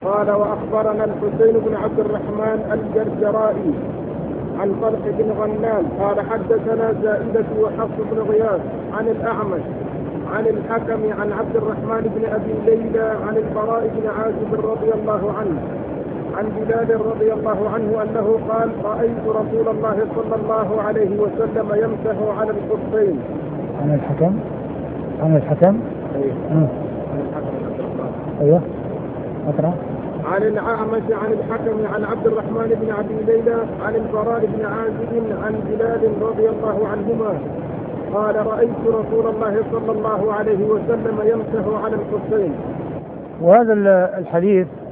قال وأخبرنا الحسين بن عبد الرحمن الجرجرائي عن طلق بن غنام قال حدثنا زائدة وحفص بن غياث عن الأعمش عن الحكم عن عبد الرحمن بن أبي ليلى عن البراء بن عازب رضي الله عنه عن بلال رضي الله عنه أنه قال رأيت رسول الله صلى الله عليه وسلم يمسح على الخفين. عن الحكم عن الحكم أيوه أقرأ. عن الأعمش عن الحكم عن عبد الرحمن بن أبي ليلى عن البراء بن عازب عن بلال رضي الله عنهما قال رأيت رسول الله صلى الله عليه وسلم يمسح على الخفين. وهذا الحديث